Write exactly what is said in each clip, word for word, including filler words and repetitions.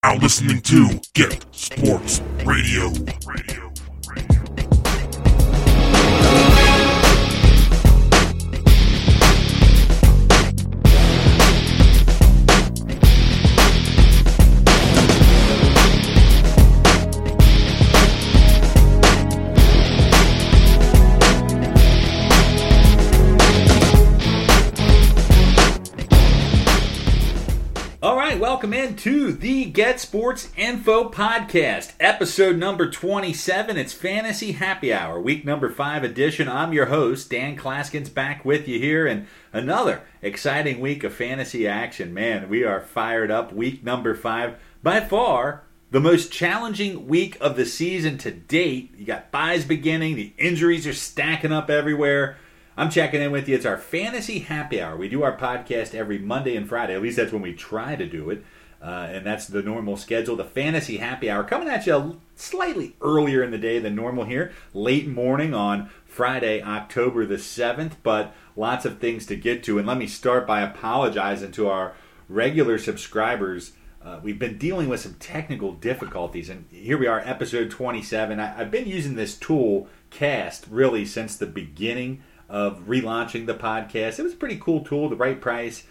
Now listening to Get Sports Radio. Radio. Welcome into the Get Sports Info Podcast, episode number twenty-seven. It's Fantasy Happy Hour, week number five edition. I'm your host, Dan Klaskins, back with you here, and another exciting week of fantasy action. Man, we are fired up. Week number five, by far the most challenging week of the season to date. You got buys beginning, the injuries are stacking up everywhere. I'm checking in with you. It's our Fantasy Happy Hour. We do our podcast every Monday and Friday. At least that's when we try to do it. Uh, and that's the normal schedule. The Fantasy Happy Hour coming at you slightly earlier in the day than normal here. Late morning on Friday, October the seventh. But lots of things to get to. And let me start by apologizing to our regular subscribers. Uh, we've been dealing with some technical difficulties. And here we are, episode twenty-seven. I, I've been using this tool, Cast, really since the beginning of relaunching the podcast. It was a pretty cool tool, the right price.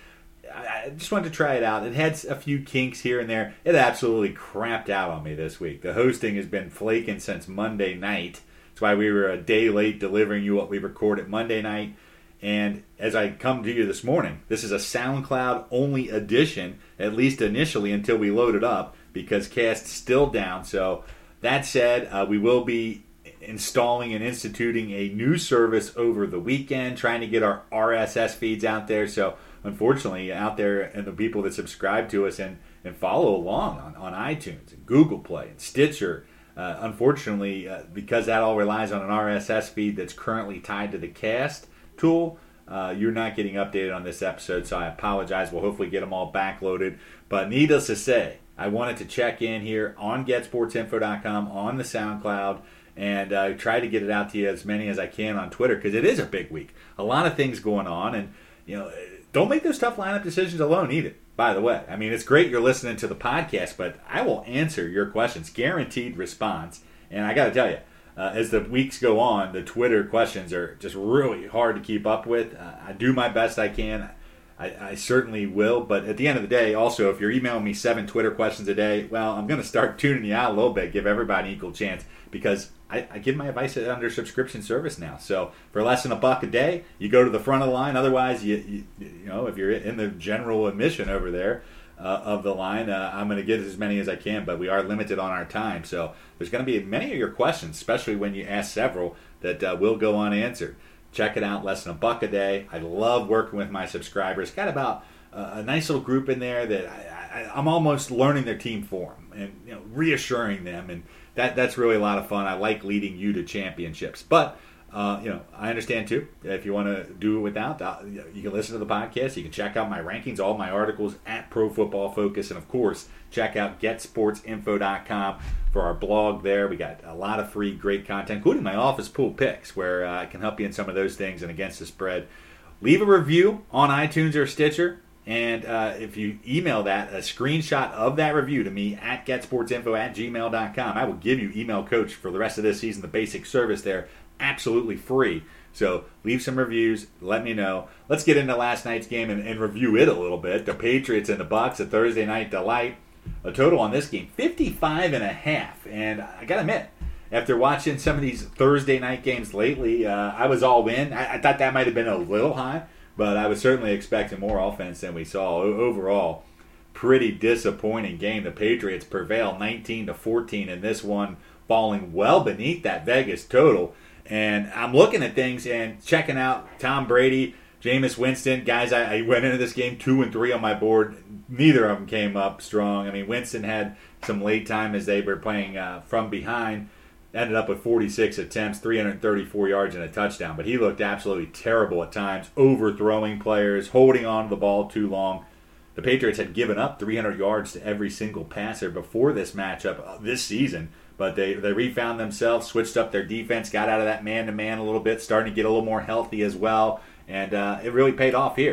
I just wanted to try it out. It had a few kinks here and there. It absolutely crapped out on me this week. The hosting has been flaking since Monday night. That's why we were a day late delivering you what we recorded Monday night. And as I come to you this morning, this is a SoundCloud only edition, at least initially until we load it up, because Cast's still down. So that said, uh, we will be installing and instituting a new service over the weekend, trying to get our R S S feeds out there. So unfortunately, out there, and the people that subscribe to us and, and follow along on, on iTunes and Google Play and Stitcher, uh, unfortunately, uh, because that all relies on an R S S feed that's currently tied to the Cast tool, uh, you're not getting updated on this episode, so I apologize. We'll hopefully get them all backloaded. But needless to say, I wanted to check in here on get sports info dot com, on the SoundCloud, and uh, try to get it out to you as many as I can on Twitter, because it is a big week. A lot of things going on, and you know, don't make those tough lineup decisions alone either, by the way. I mean, it's great you're listening to the podcast, but I will answer your questions, guaranteed response. And I got to tell you, uh, as the weeks go on, the Twitter questions are just really hard to keep up with. Uh, I do my best I can. I, I certainly will, but at the end of the day, also, if you're emailing me seven Twitter questions a day, well, I'm going to start tuning you out a little bit, give everybody an equal chance, because I, I give my advice under subscription service now. So for less than a buck a day, you go to the front of the line. Otherwise, you you, you know, if you're in the general admission over there uh, of the line, uh, I'm going to get as many as I can, but we are limited on our time. So there's going to be many of your questions, especially when you ask several, that uh, will go unanswered. Check it out, less than a buck a day. I love working with my subscribers. Got about uh, a nice little group in there that I, I, I'm almost learning their team form and you know, reassuring them, and that that's really a lot of fun. I like leading you to championships. But uh, you know, I understand too. If you want to do it without, uh, you can listen to the podcast. You can check out my rankings, all my articles at Pro Football Focus, and of course, check out get sports info dot com for our blog there. We got a lot of free, great content, including my office pool picks, where uh, I can help you in some of those things and against the spread. Leave a review on iTunes or Stitcher, and uh, if you email that, a screenshot of that review to me at get sports info at gmail dot com, I will give you Email Coach for the rest of this season, the basic service there, absolutely free. So leave some reviews, let me know. Let's get into last night's game and, and review it a little bit. The Patriots and the Bucs, a Thursday night delight. A total on this game, fifty-five and a half. And I got to admit, after watching some of these Thursday night games lately, uh, I was all in. I, I thought that might have been a little high, but I was certainly expecting more offense than we saw. O- overall, pretty disappointing game. The Patriots prevail nineteen to fourteen in this one, falling well beneath that Vegas total. And I'm looking at things and checking out Tom Brady, Jameis Winston, guys, I, I went into this game two and three on my board. Neither of them came up strong. I mean, Winston had some late time as they were playing uh, from behind. Ended up with forty-six attempts, three hundred thirty-four yards, and a touchdown. But he looked absolutely terrible at times, overthrowing players, holding on to the ball too long. The Patriots had given up three hundred yards to every single passer before this matchup this season. But they, they refound themselves, switched up their defense, got out of that man-to-man a little bit, starting to get a little more healthy as well. And uh, it really paid off here.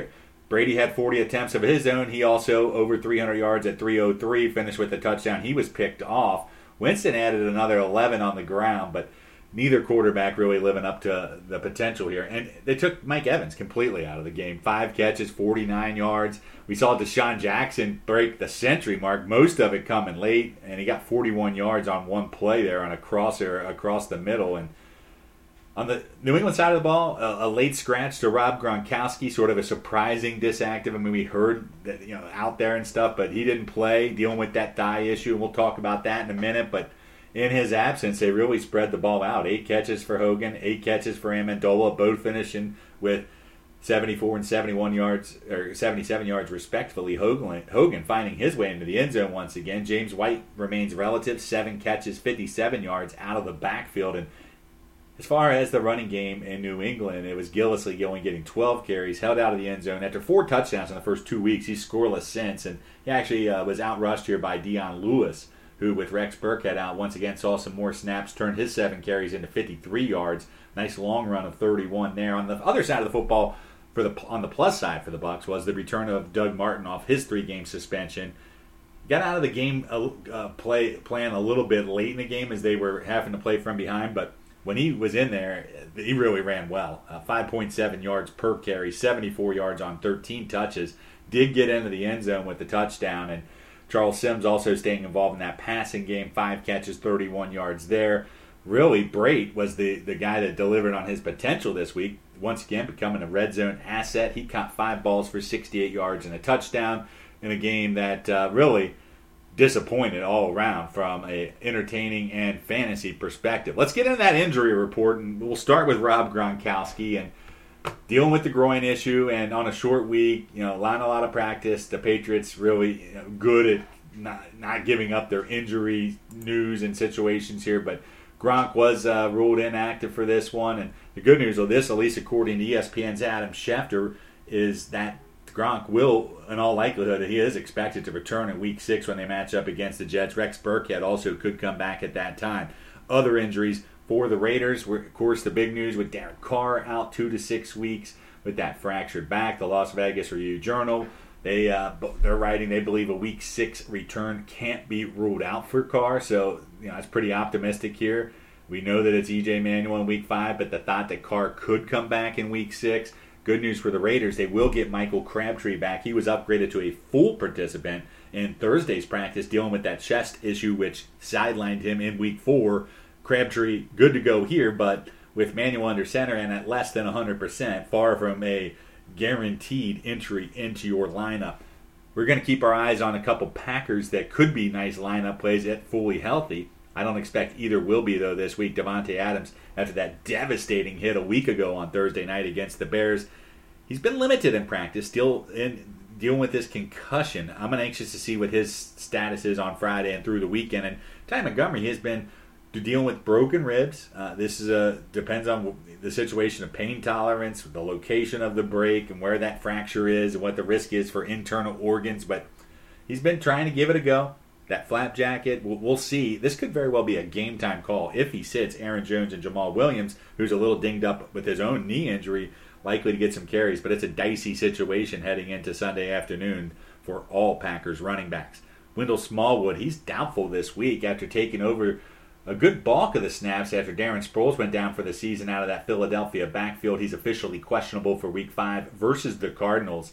Brady had forty attempts of his own. He also over three hundred yards at three oh three, finished with a touchdown. He was picked off. Winston added another eleven on the ground, but neither quarterback really living up to the potential here. And they took Mike Evans completely out of the game. Five catches, forty-nine yards. We saw Deshaun Jackson break the century mark, most of it coming late, and he got forty-one yards on one play there on a crosser across the middle. And on the New England side of the ball, a, a late scratch to Rob Gronkowski, sort of a surprising disactive. I mean, we heard that, you know, out there and stuff, but he didn't play, dealing with that thigh issue, and we'll talk about that in a minute. But in his absence, they really spread the ball out. Eight catches for Hogan, eight catches for Amendola, both finishing with seventy-four and seventy-one yards, or seventy-seven yards respectively. Hogan, Hogan finding his way into the end zone once again. James White remains relative, seven catches, fifty-seven yards out of the backfield. And as far as the running game in New England, it was Gillislee only getting twelve carries, held out of the end zone. After four touchdowns in the first two weeks, he's scoreless since, and he actually uh, was outrushed here by Dion Lewis, who with Rex Burkhead out once again saw some more snaps, turned his seven carries into fifty-three yards. Nice long run of thirty-one there. On the other side of the football, for the on the plus side for the Bucs, was the return of Doug Martin off his three-game suspension. Got out of the game uh, play playing a little bit late in the game as they were having to play from behind, but when he was in there, he really ran well. Uh, five point seven yards per carry, seventy-four yards on thirteen touches. Did get into the end zone with the touchdown, and Charles Sims also staying involved in that passing game. Five catches, thirty-one yards there. Really, Brate was the, the guy that delivered on his potential this week. Once again, becoming a red zone asset. He caught five balls for sixty-eight yards and a touchdown in a game that uh, really disappointed all around from a entertaining and fantasy perspective. Let's get into that injury report, and we'll start with Rob Gronkowski and dealing with the groin issue. And on a short week, you know, not a lot of practice. The Patriots really, you know, good at not not giving up their injury news and situations here, but Gronk was uh, ruled inactive for this one. And the good news of this, at least according to E S P N's Adam Schefter, is that Gronk will, in all likelihood, he is expected to return in week six when they match up against the Jets. Rex Burkhead also could come back at that time. Other injuries for the Raiders were, of course, the big news with Derek Carr out two to six weeks with that fractured back. The Las Vegas Review-Journal, they, uh, they're writing they believe a week six return can't be ruled out for Carr. So, you know, it's pretty optimistic here. We know that it's E J Manuel in week five, but the thought that Carr could come back in week six. Good news for the Raiders, they will get Michael Crabtree back. He was upgraded to a full participant in Thursday's practice, dealing with that chest issue, which sidelined him in week four. Crabtree, good to go here, but with Manuel under center and at less than one hundred percent, far from a guaranteed entry into your lineup. We're going to keep our eyes on a couple Packers that could be nice lineup plays at fully healthy. I don't expect either will be, though, this week. Davante Adams, after that devastating hit a week ago on Thursday night against the Bears, he's been limited in practice, still in dealing with this concussion. I'm anxious to see what his status is on Friday and through the weekend. And Ty Montgomery has been dealing with broken ribs. Uh, this is a depends on the situation of pain tolerance, the location of the break, and where that fracture is, and what the risk is for internal organs. But he's been trying to give it a go. That flap jacket, we'll, we'll see. This could very well be a game-time call if he sits Aaron Jones and Jamal Williams, who's a little dinged up with his own knee injury, likely to get some carries. But it's a dicey situation heading into Sunday afternoon for all Packers running backs. Wendell Smallwood, he's doubtful this week after taking over a good bulk of the snaps after Darren Sproles went down for the season out of that Philadelphia backfield. He's officially questionable for week five versus the Cardinals.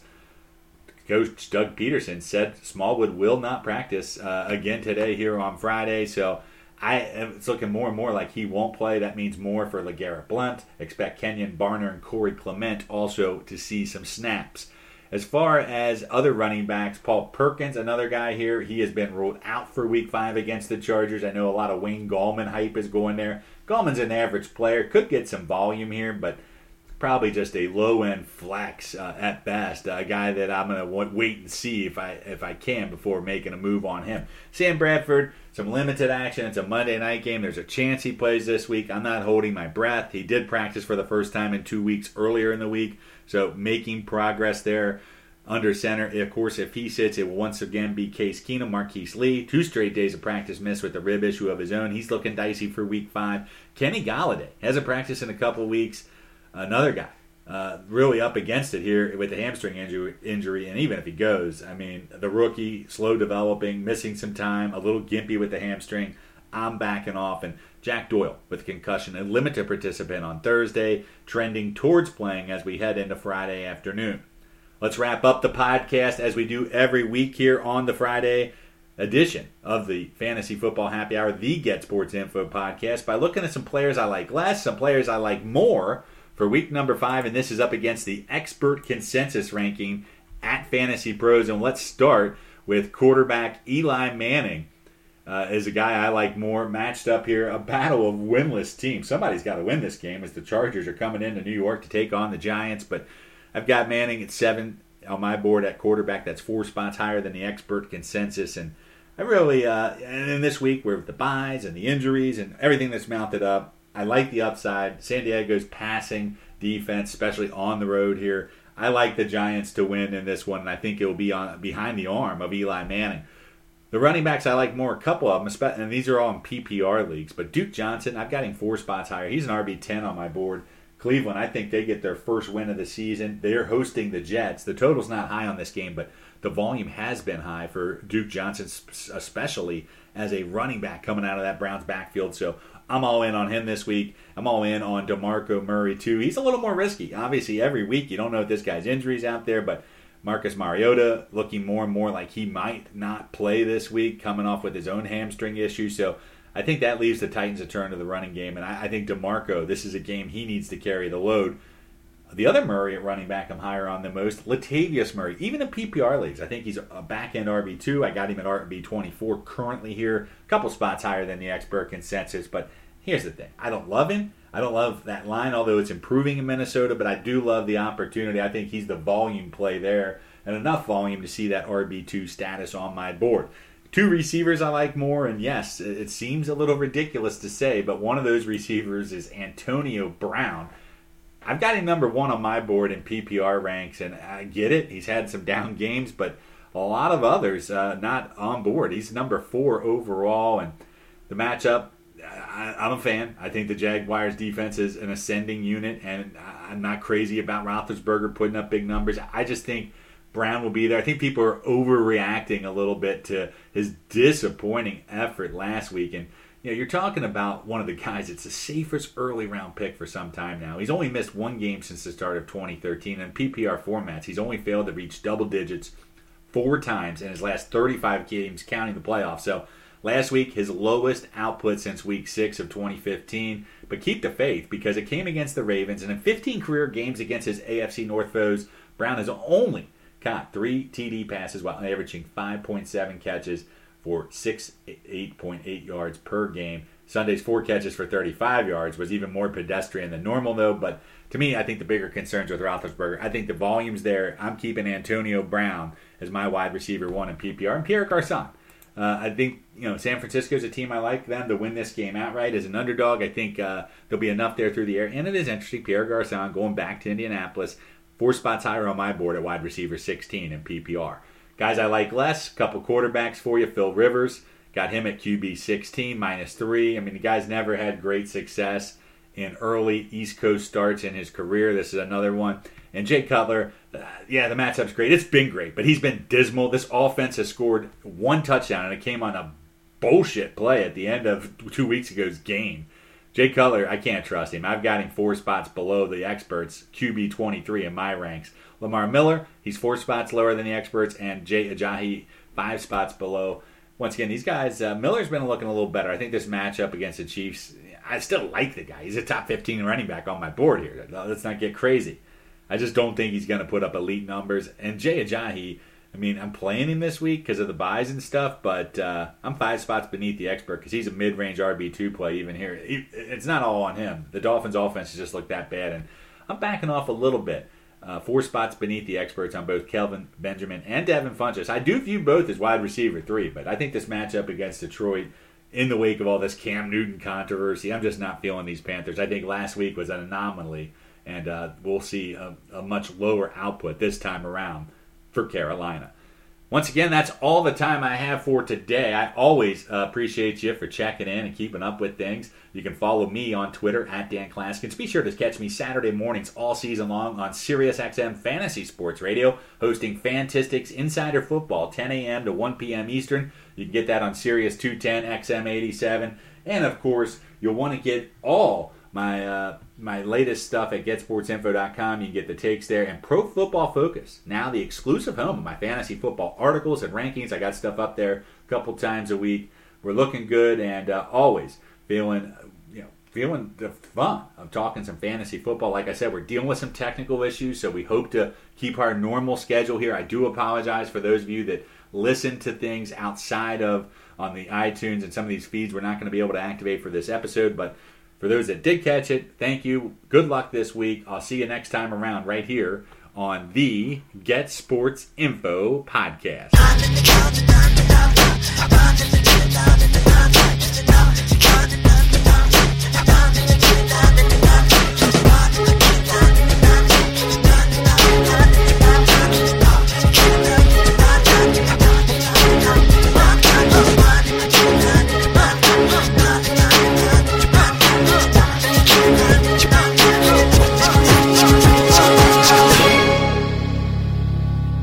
Coach Doug Peterson said Smallwood will not practice uh, again today here on Friday. So I it's looking more and more like he won't play. That means more for LeGarrette Blount. Expect Kenyon Barner and Corey Clement also to see some snaps. As far as other running backs, Paul Perkins, another guy here, he has been ruled out for week five against the Chargers. I know a lot of Wayne Gallman hype is going there. Gallman's an average player, could get some volume here, but probably just a low-end flex uh, at best. A guy that I'm going to wait and see if I if I can before making a move on him. Sam Bradford, some limited action. It's a Monday night game. There's a chance he plays this week. I'm not holding my breath. He did practice for the first time in two weeks earlier in the week, so making progress there under center. Of course, if he sits, it will once again be Case Keenum, Marquise Lee. Two straight days of practice missed with the rib issue of his own. He's looking dicey for week five. Kenny Golladay hasn't practiced in a couple weeks. Another guy uh, really up against it here with the hamstring injury, injury. And even if he goes, I mean, the rookie, slow developing, missing some time, a little gimpy with the hamstring. I'm backing off. And Jack Doyle with concussion, a limited participant on Thursday, trending towards playing as we head into Friday afternoon. Let's wrap up the podcast as we do every week here on the Friday edition of the Fantasy Football Happy Hour, the Get Sports Info podcast, by looking at some players I like less, some players I like more for week number five, and this is up against the expert consensus ranking at Fantasy Pros. And let's start with quarterback Eli Manning. Uh, is a guy I like more, matched up here, a battle of winless teams. Somebody's got to win this game as the Chargers are coming into New York to take on the Giants, but I've got Manning at seven on my board at quarterback. That's four spots higher than the expert consensus, and I really, uh, and in this week with the buys and the injuries and everything that's mounted up, I like the upside. San Diego's passing defense, especially on the road here. I like the Giants to win in this one, and I think it will be on behind the arm of Eli Manning. The running backs I like more, a couple of them, and these are all in P P R leagues. But Duke Johnson, I've got him four spots higher. He's an R B ten on my board. Cleveland, I think they get their first win of the season. They're hosting the Jets. The total's not high on this game, but the volume has been high for Duke Johnson, especially as a running back coming out of that Browns backfield. So I'm all in on him this week. I'm all in on DeMarco Murray, too. He's a little more risky. Obviously, every week you don't know if this guy's injuries out there, but Marcus Mariota looking more and more like he might not play this week, coming off with his own hamstring issue. So I think that leaves the Titans a turn to the running game. And I, I think DeMarco, this is a game he needs to carry the load. The other Murray at running back I'm higher on the most, Latavius Murray. Even in P P R leagues, I think he's a back-end R B two. I got him at R B twenty-four currently here. A couple spots higher than the expert consensus. But here's the thing. I don't love him. I don't love that line, although it's improving in Minnesota, but I do love the opportunity. I think he's the volume play there, and enough volume to see that R B two status on my board. Two receivers I like more, and yes, it seems a little ridiculous to say, but one of those receivers is Antonio Brown. I've got him number one on my board in P P R ranks, and I get it. He's had some down games, but a lot of others uh, not on board. He's number four overall, and the matchup, I, I'm a fan. I think the Jaguars' defense is an ascending unit, and I'm not crazy about Roethlisberger putting up big numbers. I just think Brown will be there. I think people are overreacting a little bit to his disappointing effort last week, and you know, you're talking about one of the guys that's the safest early round pick for some time now. He's only missed one game since the start of twenty thirteen. In P P R formats, he's only failed to reach double digits four times in his last thirty-five games, counting the playoffs. So last week, his lowest output since week six of twenty fifteen. But keep the faith, because it came against the Ravens, and in fifteen career games against his A F C North foes, Brown has only caught three T D passes while averaging five point seven catches for sixty-eight point eight yards per game. Sunday's four catches for thirty-five yards was even more pedestrian than normal, though. But to me, I think the bigger concerns with Roethlisberger, I think the volume's there. I'm keeping Antonio Brown as my wide receiver one in P P R. And Pierre Garçon. Uh, I think, you know, San Francisco's a team I like them to win this game outright as an underdog. I think uh, there'll be enough there through the air. And it is interesting, Pierre Garçon going back to Indianapolis. Four spots higher on my board at wide receiver sixteen in P P R. Guys I like less, couple quarterbacks for you. Phil Rivers, got him at Q B sixteen, minus three. I mean, the guy's never had great success in early East Coast starts in his career. This is another one. And Jay Cutler, uh, yeah, the matchup's great. It's been great, but he's been dismal. This offense has scored one touchdown, and it came on a bullshit play at the end of two weeks ago's game. Jay Cutler, I can't trust him. I've got him four spots below the experts, Q B twenty-three in my ranks. Lamar Miller, he's four spots lower than the experts, and Jay Ajayi, five spots below. Once again, these guys, uh, Miller's been looking a little better. I think this matchup against the Chiefs, I still like the guy. He's a top fifteen running back on my board here. Let's not get crazy. I just don't think he's going to put up elite numbers. And Jay Ajayi, I mean, I'm playing him this week because of the buys and stuff, but uh, I'm five spots beneath the expert because he's a mid-range R B two play even here. He, it's not all on him. The Dolphins' offense has just looked that bad, and I'm backing off a little bit. Uh, four spots beneath the experts on both Kelvin Benjamin and Devin Funchess. I do view both as wide receiver three, but I think this matchup against Detroit, in the wake of all this Cam Newton controversy, I'm just not feeling these Panthers. I think last week was an anomaly, and uh, we'll see a, a much lower output this time around for Carolina. Once again, that's all the time I have for today. I always uh, appreciate you for checking in and keeping up with things. You can follow me on Twitter at Dan Claskins. Be sure to catch me Saturday mornings all season long on SiriusXM Fantasy Sports Radio, hosting Fantistics Insider Football, ten a.m. to one p.m. Eastern. You can get that on Sirius two ten, X M eighty-seven. And, of course, you'll want to get all my uh, my latest stuff at get sports info dot com. You can get the takes there. And Pro Football Focus, now the exclusive home of my fantasy football articles and rankings. I got stuff up there a couple times a week. We're looking good and uh, always feeling, you know, feeling the fun of talking some fantasy football. Like I said, we're dealing with some technical issues, so we hope to keep our normal schedule here. I do apologize for those of you that listen to things outside of on the iTunes and some of these feeds we're not going to be able to activate for this episode, but for those that did catch it, thank you. Good luck this week. I'll see you next time around right here on the Get Sports Info podcast.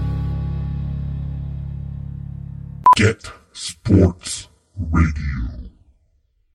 Get Sports Radio.